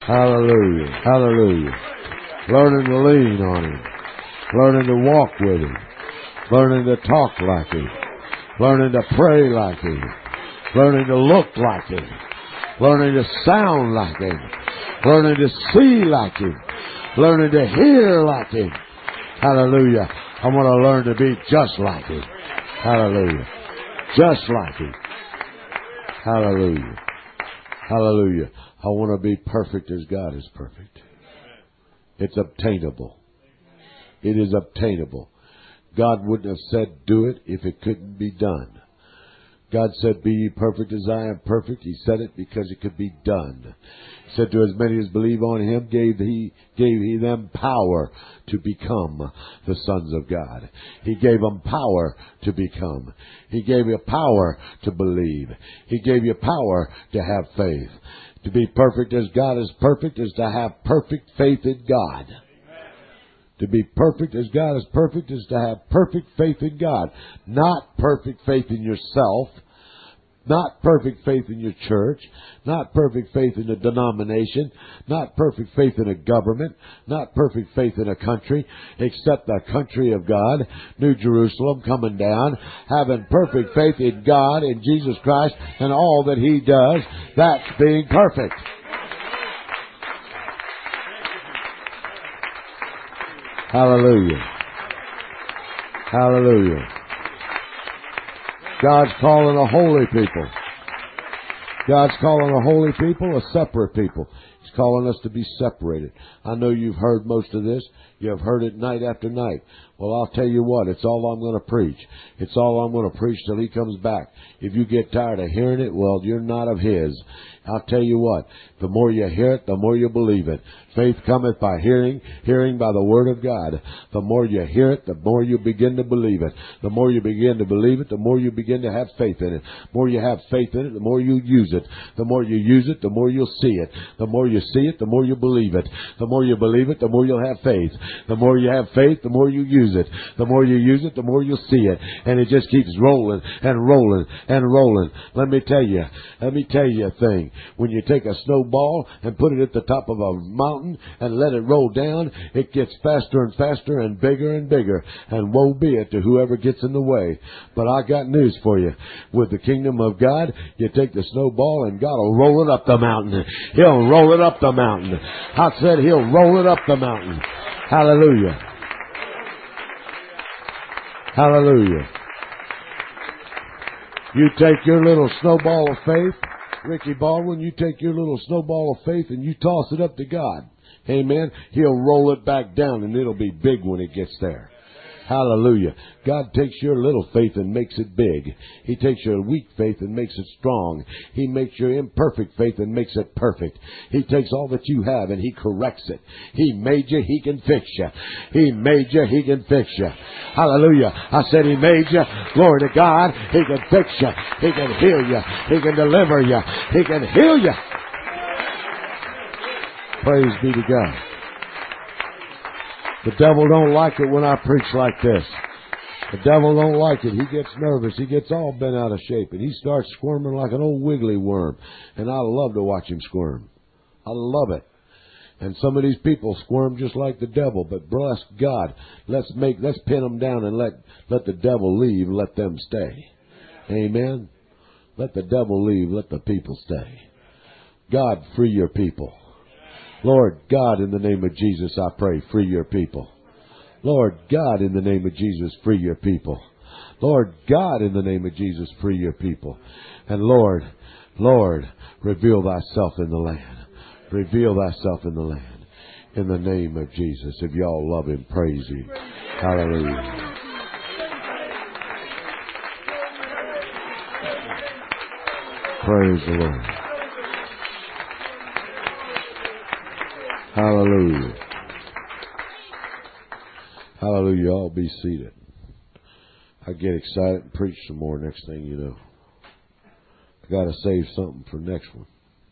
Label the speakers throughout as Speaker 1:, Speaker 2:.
Speaker 1: Hallelujah. Hallelujah. Learning to lean on Him. Learning to walk with Him. Learning to talk like Him. Learning to pray like Him. Learning to look like Him. Learning to sound like Him. Learning to see like Him. Learning to hear like Him. Hallelujah. I want to learn to be just like Him. Hallelujah. Just like Him. Hallelujah. Hallelujah. I want to be perfect as God is perfect. It's obtainable. It is obtainable. God wouldn't have said do it if it couldn't be done. God said, be ye perfect as I am perfect. He said it because it could be done. He said to as many as believe on Him, gave he them power to become the sons of God. He gave them power to become. He gave you power to believe. He gave you power to have faith. To be perfect as God is perfect is to have perfect faith in God. To be perfect as God is perfect is to have perfect faith in God. Not perfect faith in yourself. Not perfect faith in your church. Not perfect faith in a denomination. Not perfect faith in a government. Not perfect faith in a country. Except the country of God. New Jerusalem coming down. Having perfect faith in God, in Jesus Christ, and all that He does. That's being perfect. Hallelujah. Hallelujah. God's calling a holy people. God's calling a holy people, a separate people. He's calling us to be separated. I know you've heard most of this. You have heard it night after night. Well, I'll tell you what, it's all I'm going to preach. It's all I'm going to preach till He comes back. If you get tired of hearing it, well, you're not of His. I'll tell you what, the more you hear it, the more you believe it. Faith cometh by hearing, hearing by the Word of God. The more you hear it, the more you begin to believe it. The more you begin to believe it, the more you begin to have faith in it. The more you have faith in it, the more you use it. The more you use it, the more you'll see it. The more you see it, the more you believe it. The more you believe it, the more you'll have faith. The more you have faith, the more you use it. The more you use it, the more you'll see it. And it just keeps rolling and rolling and rolling. Let me tell you a thing. When you take a snowball and put it at the top of a mountain and let it roll down, it gets faster and faster and bigger and bigger. And woe be it to whoever gets in the way. But I got news for you. With the kingdom of God, you take the snowball and God will roll it up the mountain. He'll roll it up the mountain. I said He'll roll it up the mountain. Hallelujah. Hallelujah. You take your little snowball of faith, Ricky Baldwin, you take your little snowball of faith and you toss it up to God. Amen. He'll roll it back down and it'll be big when it gets there. Hallelujah. God takes your little faith and makes it big. He takes your weak faith and makes it strong. He makes your imperfect faith and makes it perfect. He takes all that you have and He corrects it. He made you, He can fix you. He made you, He can fix you. Hallelujah. I said He made you. Glory to God. He can fix you. He can heal you. He can deliver you. He can heal you. Praise be to God. The devil don't like it when I preach like this. The devil don't like it. He gets nervous. He gets all bent out of shape. And he starts squirming like an old wiggly worm. And I love to watch him squirm. I love it. And some of these people squirm just like the devil. But bless God, let's pin them down and let the devil leave. Let them stay. Amen. Let the devil leave. Let the people stay. God, free your people. Lord God, in the name of Jesus, I pray, free your people. Lord God, in the name of Jesus, free your people. Lord God, in the name of Jesus, free your people. And Lord, reveal thyself in the land. Reveal thyself in the land. In the name of Jesus. If y'all love Him, praise Him. Hallelujah. Praise the Lord. Hallelujah. Hallelujah. All be seated. I get excited and preach some more next thing you know. I got to save something for next one.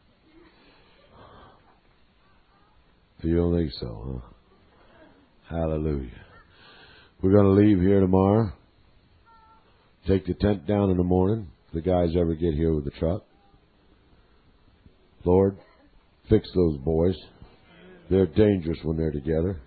Speaker 1: You don't think so, huh? Hallelujah. We're going to leave here tomorrow. Take the tent down in the morning. If the guys ever get here with the truck. Lord, fix those boys. They're dangerous when they're together.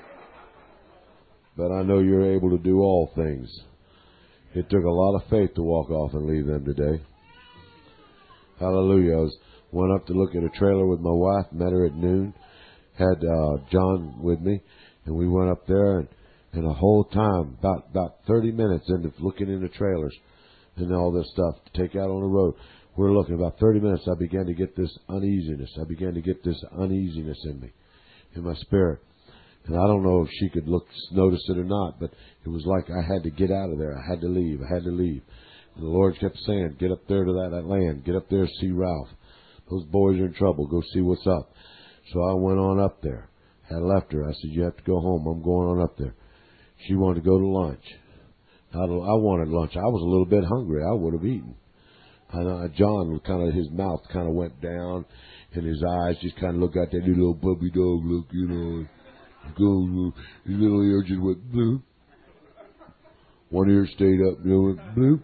Speaker 1: But I know you're able to do all things. It took a lot of faith to walk off and leave them today. Hallelujah. Went up to look at a trailer with my wife, met her at noon, had John with me, and we went up there, and the whole time, about 30 minutes into looking in the trailers and all this stuff to take out on the road, we're looking about 30 minutes, I began to get this uneasiness. I began to get this uneasiness in me, in my spirit. And I don't know if she could notice it or not, but it was like I had to get out of there. I had to leave. I had to leave. And the Lord kept saying, get up there to that land. Get up there to see Ralph. Those boys are in trouble. Go see what's up. So I went on up there. Had left her. I said, you have to go home. I'm going on up there. She wanted to go to lunch. I wanted lunch. I was a little bit hungry. I would have eaten. John, his mouth kind of went down, and his eyes just kind of looked at that little puppy dog look, you know. His little ear just went bloop. One ear stayed up, went bloop.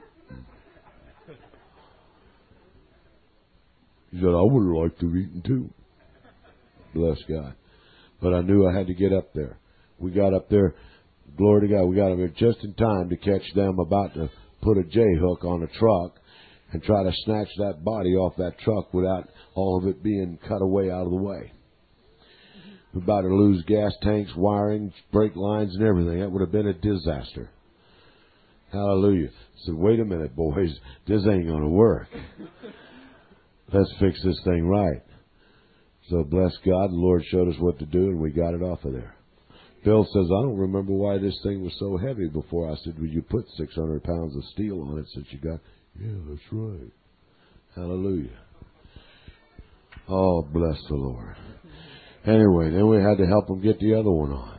Speaker 1: He said, I would have liked to have eaten too. Bless God. But I knew I had to get up there. We got up there, glory to God, we got up there just in time to catch them about to put a J-hook on a truck and try to snatch that body off that truck without all of it being cut away out of the way. We're about to lose gas tanks, wiring, brake lines, and everything. That would have been a disaster. Hallelujah. I said, wait a minute, boys. This ain't going to work. Let's fix this thing right. So bless God, the Lord showed us what to do, and we got it off of there. Bill says, I don't remember why this thing was so heavy before. I said, well, you put 600 pounds of steel on it since you got... Yeah, that's right. Hallelujah. Oh, bless the Lord. Anyway, then we had to help them get the other one on.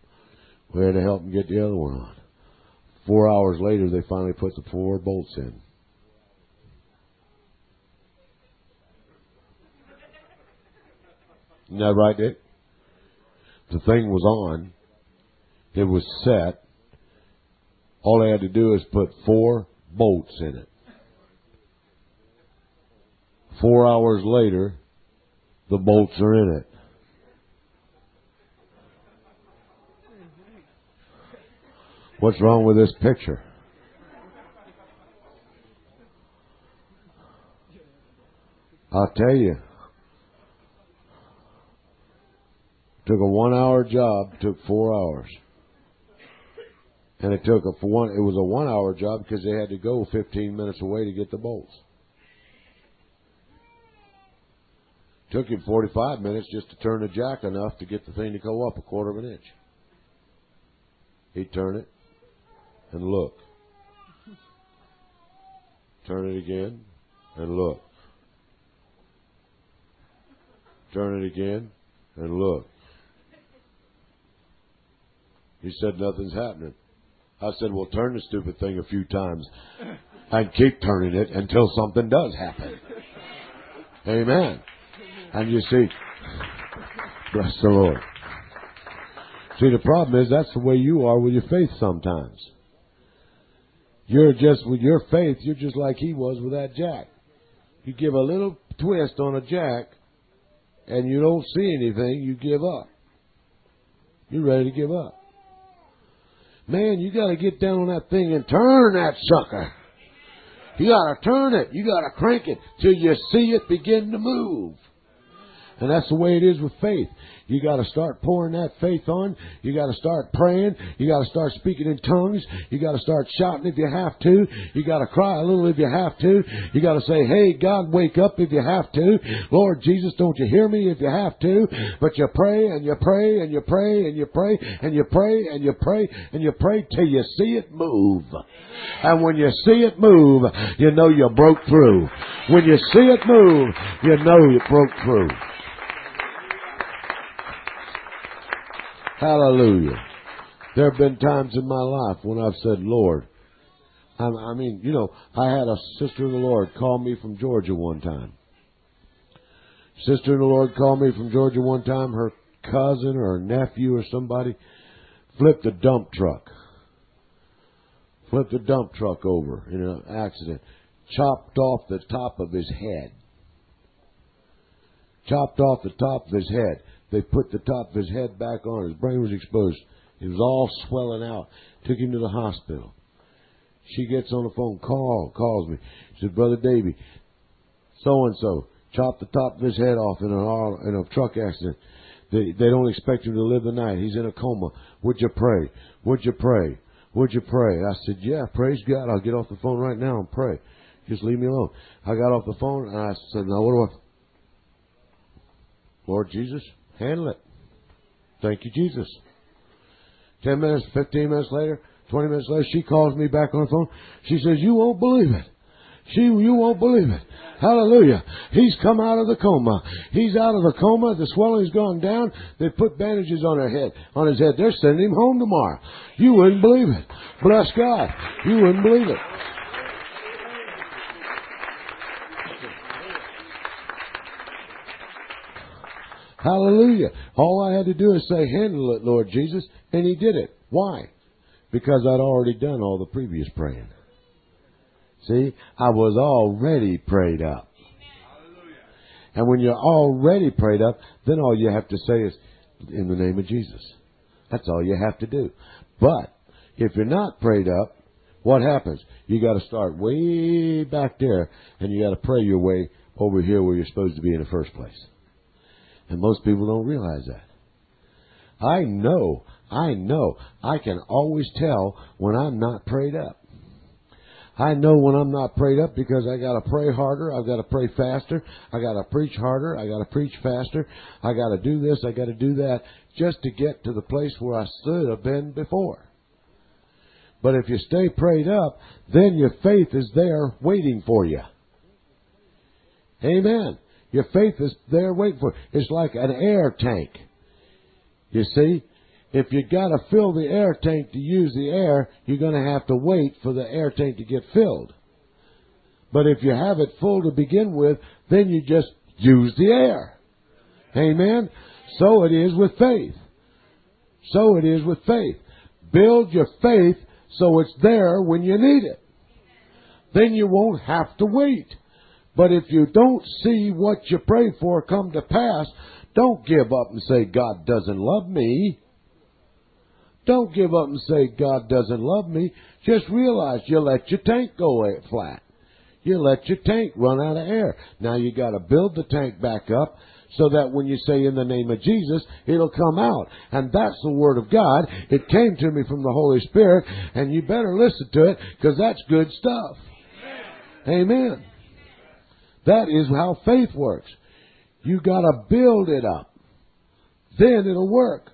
Speaker 1: 4 hours later, they finally put the 4 bolts in. Isn't that right, Dick? The thing was on. It was set. All they had to do is put 4 bolts in it. 4 hours later, the bolts are in it. What's wrong with this picture? I'll tell you. Took a 1 hour job, took 4 hours. And it was a 1 hour job because they had to go 15 minutes away to get the bolts. Took him 45 minutes just to turn the jack enough to get the thing to go up 1/4 of an inch. He'd turn it and look. Turn it again and look. Turn it again and look. He said, nothing's happening. I said, well, turn the stupid thing a few times and keep turning it until something does happen. Amen. And you see, bless the Lord. See, the problem is that's the way you are with your faith sometimes. With your faith, you're just like he was with that jack. You give a little twist on a jack and you don't see anything, you give up. You're ready to give up. Man, you got to get down on that thing and turn that sucker. You got to turn it. You got to crank it till you see it begin to move. And that's the way it is with faith. You got to start pouring that faith on. You got to start praying. You got to start speaking in tongues. You got to start shouting if you have to. You got to cry a little if you have to. You got to say, hey, God, wake up if you have to. Lord Jesus, don't you hear me if you have to. But you pray and you pray and you pray and you pray and you pray and you pray and you pray till you see it move. And when you see it move, you know you broke through. When you see it move, you know you broke through. Hallelujah. There have been times in my life when I've said, Lord, I had a sister in the Lord call me from Georgia one time. Sister in the Lord called me from Georgia one time. Her cousin or her nephew or somebody flipped a dump truck. Flipped a dump truck over in an accident. Chopped off the top of his head. chopped off the top of his head. They put the top of his head back on. His brain was exposed. It was all swelling out. Took him to the hospital. She gets on the phone, calls me. She said, Brother Davy, so-and-so chopped the top of his head off in a truck accident. They don't expect him to live the night. He's in a coma. Would you pray? Would you pray? Would you pray? I said, yeah, praise God. I'll get off the phone right now and pray. Just leave me alone. I got off the phone and I said, now what do I... Lord Jesus, handle it. Thank you, Jesus. 10 minutes, 15 minutes later, 20 minutes later, she calls me back on the phone. She says, you won't believe it. You won't believe it. Hallelujah. He's come out of the coma. He's out of the coma. The swelling's gone down. They put bandages on his head. They're sending him home tomorrow. You wouldn't believe it. Bless God. You wouldn't believe it. Hallelujah. All I had to do is say, handle it, Lord Jesus, and he did it. Why? Because I'd already done all the previous praying. See, I was already prayed up. And when you're already prayed up, then all you have to say is, in the name of Jesus. That's all you have to do. But if you're not prayed up, what happens? You got to start way back there, and you got to pray your way over here where you're supposed to be in the first place. And most people don't realize that. I know, I can always tell when I'm not prayed up. I know when I'm not prayed up because I got to pray harder. I've got to pray faster. I got to preach harder. I got to preach faster. I got to do this. I got to do that just to get to the place where I should have been before. But if you stay prayed up, then your faith is there waiting for you. Amen. Your faith is there waiting for you. It's like an air tank. You see? If you got to fill the air tank to use the air, you're going to have to wait for the air tank to get filled. But if you have it full to begin with, then you just use the air. Amen? So it is with faith. So it is with faith. Build your faith so it's there when you need it. Then you won't have to wait. But if you don't see what you pray for come to pass, don't give up and say, God doesn't love me. Don't give up and say, God doesn't love me. Just realize you let your tank go flat. You let your tank run out of air. Now you got to build the tank back up so that when you say in the name of Jesus, it'll come out. And that's the Word of God. It came to me from the Holy Spirit, and you better listen to it because that's good stuff. Amen. That is how faith works. You got to build it up. Then it'll work.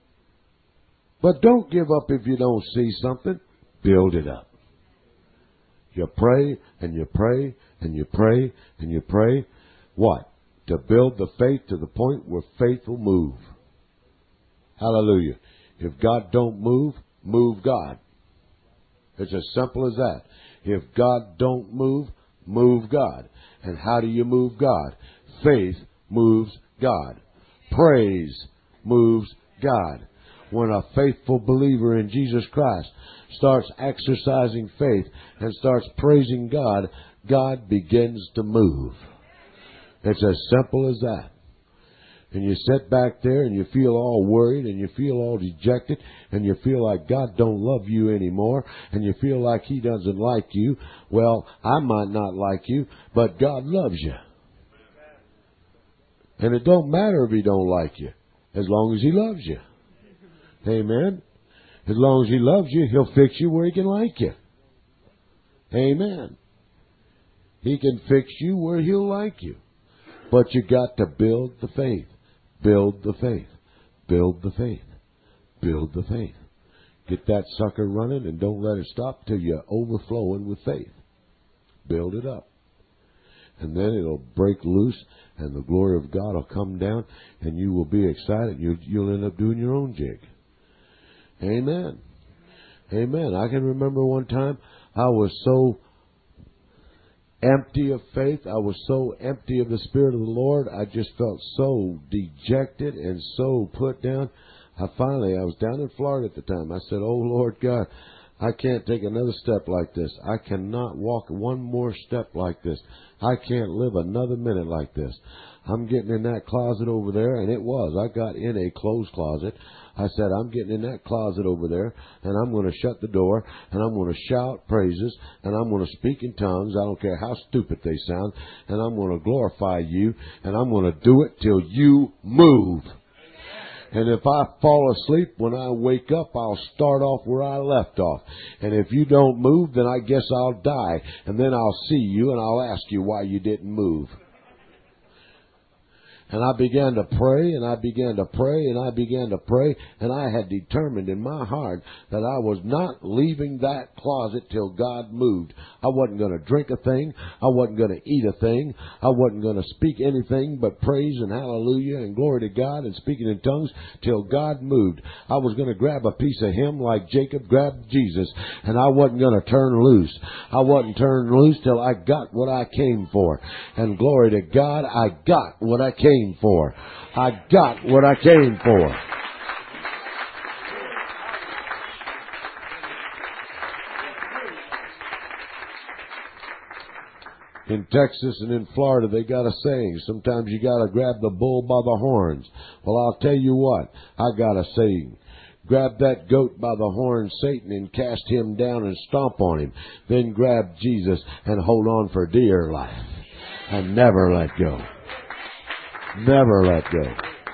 Speaker 1: But don't give up if you don't see something. Build it up. You pray and you pray and you pray and you pray. What? To build the faith to the point where faith will move. Hallelujah. If God don't move, move God. It's as simple as that. If God don't move, move God. And how do you move God? Faith moves God. Praise moves God. When a faithful believer in Jesus Christ starts exercising faith and starts praising God, God begins to move. It's as simple as that. And you sit back there and you feel all worried and you feel all dejected and you feel like God don't love you anymore and you feel like He doesn't like you. Well, I might not like you, but God loves you. And it don't matter if He don't like you, as long as He loves you. Amen. As long as He loves you, He'll fix you where He can like you. Amen. He can fix you where He'll like you. But you got to build the faith. Build the faith. Build the faith. Build the faith. Get that sucker running and don't let it stop till you're overflowing with faith. Build it up. And then it'll break loose and the glory of God will come down and you will be excited. You'll end up doing your own jig. Amen. Amen. I can remember one time I was so empty of faith. I was so empty of the Spirit of the Lord. I just felt so dejected and so put down. I was down in Florida at the time. I said, oh, Lord God, I can't take another step like this. I cannot walk one more step like this. I can't live another minute like this. I'm getting in that closet over there, and it was. I got in a closed closet. I said, I'm getting in that closet over there, and I'm going to shut the door, and I'm going to shout praises, and I'm going to speak in tongues. I don't care how stupid they sound, and I'm going to glorify you, and I'm going to do it till you move. And if I fall asleep, when I wake up, I'll start off where I left off. And if you don't move, then I guess I'll die. And then I'll see you and I'll ask you why you didn't move. And I began to pray, and I began to pray, and I began to pray, and I had determined in my heart that I was not leaving that closet till God moved. I wasn't going to drink a thing. I wasn't going to eat a thing. I wasn't going to speak anything but praise and hallelujah and glory to God and speaking in tongues till God moved. I was going to grab a piece of him like Jacob grabbed Jesus, and I wasn't going to turn loose. I wasn't turning loose till I got what I came for. And glory to God, I got what I came for. I got what I came for. In Texas and in Florida, they got a saying. Sometimes you got to grab the bull by the horns. Well, I'll tell you what, I got a saying. Grab that goat by the horns, Satan, and cast him down and stomp on him. Then grab Jesus and hold on for dear life. And never let go. Never let go.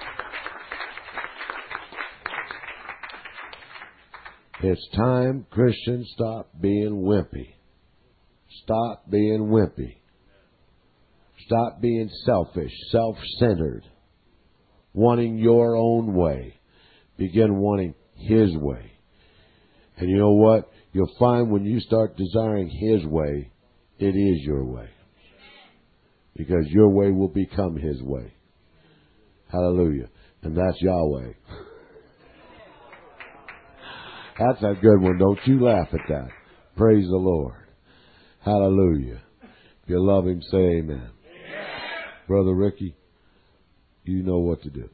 Speaker 1: It's time, Christians, stop being wimpy. Stop being wimpy. Stop being selfish, self-centered, wanting your own way. Begin wanting His way. And you know what? You'll find when you start desiring His way, it is your way. Because your way will become His way. Hallelujah. And that's Yahweh. That's a good one. Don't you laugh at that. Praise the Lord. Hallelujah. If you love Him, say amen. Brother Ricky, you know what to do.